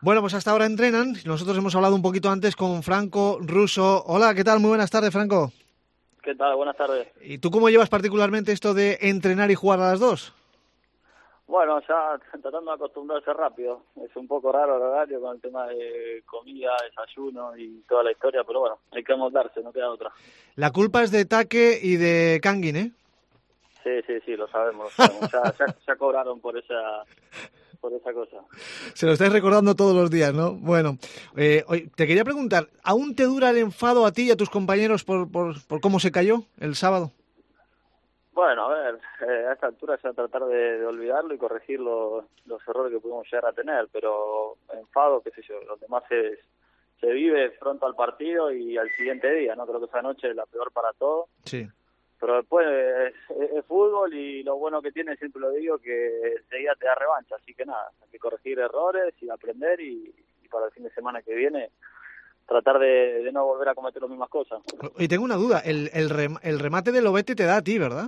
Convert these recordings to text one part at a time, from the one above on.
Bueno, pues hasta ahora entrenan. Nosotros hemos hablado un poquito antes con Franco Russo. Hola, ¿qué tal? Muy buenas tardes, Franco. ¿Qué tal? Buenas tardes. ¿Y tú cómo llevas particularmente esto de entrenar y jugar a las dos? Bueno, ya tratando de acostumbrarse rápido. Es un poco raro el horario con el tema de comida, desayuno y toda la historia, pero bueno, hay que amoldarse, no queda otra. La culpa es de Take y de Kangin, ¿eh? Sí, lo sabemos. Ya cobraron por esa cosa. Se lo estáis recordando todos los días, ¿no? Bueno, te quería preguntar, ¿aún te dura el enfado a ti y a tus compañeros por cómo se cayó el sábado? Bueno, a ver, a esta altura ya tratar de olvidarlo y corregir los errores que pudimos llegar a tener, pero enfado, qué sé yo, lo demás se vive pronto al partido y al siguiente día, ¿no? Creo que esa noche es la peor para todos. Sí. Pero después es fútbol y lo bueno que tiene, siempre lo digo, que enseguida te da revancha. Así que nada, hay que corregir errores y aprender y para el fin de semana que viene tratar de no volver a cometer las mismas cosas. Y tengo una duda, el remate de Lobete te da a ti, ¿verdad?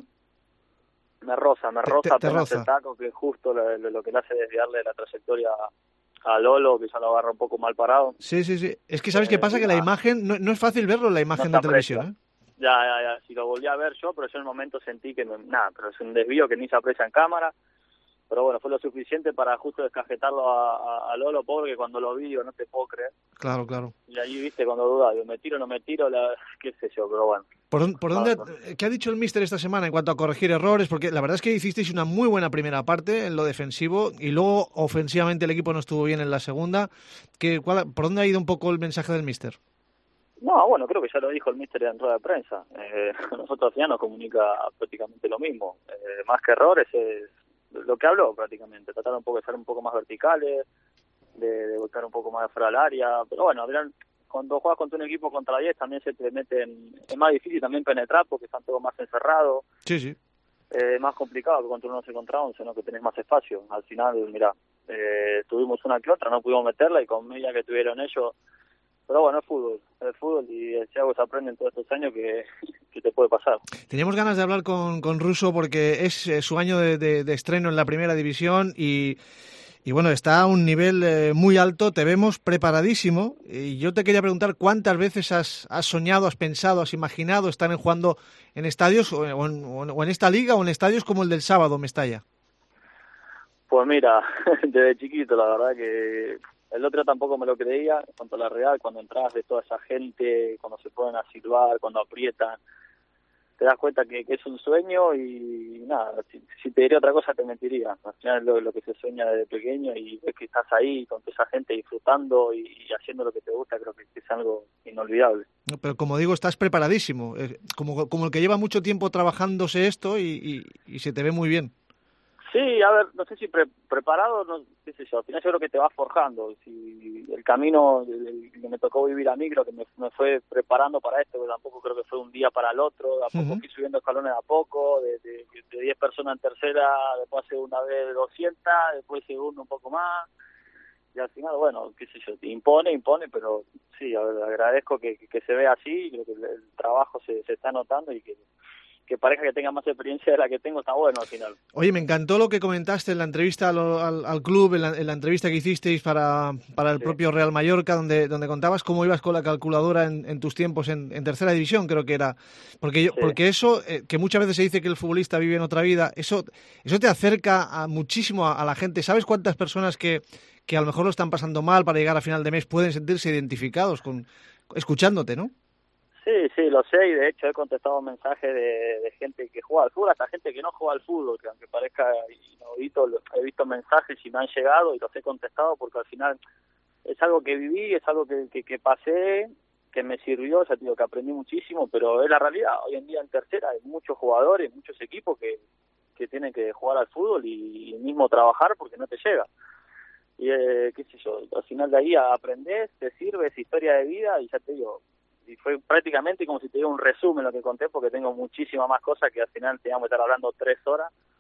Me roza Te apenas roza. el taco, que es justo lo que le hace desviarle la trayectoria a Lolo, que ya lo agarra un poco mal parado. Sí. Es que ¿sabes qué pasa? Y Que la nada, imagen, no es fácil verlo en la no imagen se de televisión, aprecia. ¿eh? Ya, si lo volví a ver yo, pero yo en el momento sentí que nada, pero es un desvío que ni se aprecia en cámara. Pero bueno, fue lo suficiente para justo descajetarlo a Lolo, pobre, que cuando lo vi, digo, no te puedo creer. Claro. Y ahí, viste, cuando dudaba, digo, me tiro, no me tiro, qué sé yo, pero bueno. ¿Por dónde, No. qué ha dicho el míster esta semana en cuanto a corregir errores? Porque la verdad es que hicisteis una muy buena primera parte en lo defensivo y luego ofensivamente el equipo no estuvo bien en la segunda. ¿Por dónde ha ido un poco el mensaje del míster? No, bueno, creo que ya lo dijo el míster en rueda de prensa. Nosotros al final nos comunica prácticamente lo mismo. Más que errores es lo que habló prácticamente. Tratar un poco de ser un poco más verticales, de volcar un poco más fuera del área. Pero bueno, al final, cuando juegas contra un equipo contra 10 también se te meten, es más difícil también penetrar porque están todos más encerrados. Sí. Más complicado que contra un 11 contra 11, ¿no? Que tenés más espacio. Al final, mirá, tuvimos una que otra, no pudimos meterla y con media que tuvieron ellos. Pero bueno, es fútbol y si algo se aprende en todos estos años que te puede pasar. Teníamos ganas de hablar con Russo porque es su año de estreno en la primera división y bueno, está a un nivel muy alto, te vemos preparadísimo y yo te quería preguntar cuántas veces has soñado, has pensado, has imaginado estar jugando en estadios o en esta liga o en estadios como el del sábado, Mestalla. Pues mira, desde chiquito la verdad que el otro día tampoco me lo creía, en cuanto a la Real, cuando entras de toda esa gente, cuando se ponen a silbar, cuando aprietan, te das cuenta que es un sueño y nada, si te diría otra cosa te mentiría. Al final es lo que se sueña desde pequeño y ves que estás ahí con toda esa gente disfrutando y haciendo lo que te gusta, creo que es algo inolvidable. No, pero como digo, estás preparadísimo, como el que lleva mucho tiempo trabajándose esto y se te ve muy bien. Sí, a ver, no sé si preparado, no, qué sé yo, al final yo creo que te vas forjando. Si el camino el que me tocó vivir a mí, creo que me fue preparando para esto, que tampoco creo que fue un día para el otro, de a poco fui subiendo escalones de a poco, de 10 personas en tercera, después segunda vez 200, después segundo un poco más, y al final, bueno, qué sé yo, te impone, pero sí, a ver, agradezco que se vea así, creo que el trabajo se está notando y que parezca que tenga más experiencia de la que tengo, está bueno al final. Oye, me encantó lo que comentaste en la entrevista al club, en la entrevista que hicisteis para el propio Real Mallorca, donde contabas cómo ibas con la calculadora en tus tiempos en tercera división, creo que era. Porque eso, que muchas veces se dice que el futbolista vive en otra vida, eso te acerca muchísimo a la gente. ¿Sabes cuántas personas que a lo mejor lo están pasando mal para llegar a final de mes pueden sentirse identificados escuchándote, ¿no? Sí, lo sé, y de hecho he contestado mensajes de gente que juega al fútbol, hasta gente que no juega al fútbol, que aunque parezca inaudito, he visto mensajes y me han llegado y los he contestado porque al final es algo que viví, es algo que pasé, que me sirvió, ya te digo que aprendí muchísimo, pero es la realidad. Hoy en día en tercera hay muchos jugadores, muchos equipos que tienen que jugar al fútbol y mismo trabajar porque no te llega. Y qué sé yo, al final de ahí aprendés, te sirve, es historia de vida y ya te digo, y fue prácticamente como si te diera un resumen lo que conté porque tengo muchísimas más cosas que al final teníamos que estar hablando 3 horas,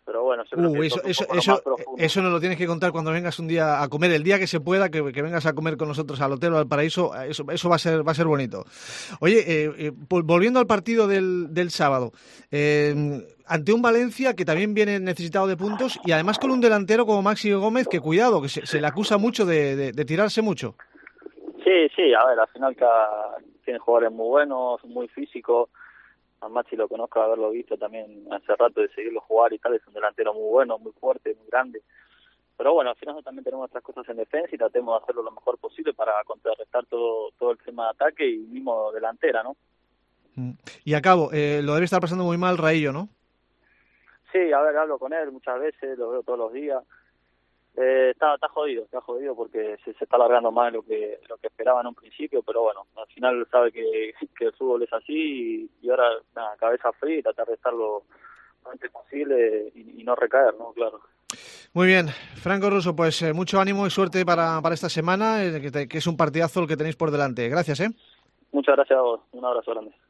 pero bueno, yo creo que eso nos lo tienes que contar cuando vengas un día a comer, el día que se pueda, que vengas a comer con nosotros al Hotel Valparaíso, eso va a ser bonito. Oye, volviendo al partido del sábado, ante un Valencia que también viene necesitado de puntos y además con un delantero como Maxi Gómez, que cuidado, que se le acusa mucho de tirarse mucho. Sí, a ver, al final tiene jugadores muy buenos, muy físicos. A Maxi lo conozco, haberlo visto también hace rato, de seguirlo jugar y tal, es un delantero muy bueno, muy fuerte, muy grande. Pero bueno, al final también tenemos otras cosas en defensa y tratemos de hacerlo lo mejor posible para contrarrestar todo el tema de ataque y mismo delantera, ¿no? Y a cabo, lo debe estar pasando muy mal Raillo, ¿no? Sí, a ver, hablo con él muchas veces, lo veo todos los días. Está jodido porque se está alargando más de lo que esperaba en un principio, pero bueno, al final sabe que el fútbol es así y ahora nada, cabeza fría y tratar de estar lo antes posible y no recaer, ¿no? Claro. Muy bien, Franco Russo, pues mucho ánimo y suerte para esta semana, que es un partidazo el que tenéis por delante. Gracias, Muchas gracias a vos, un abrazo grande.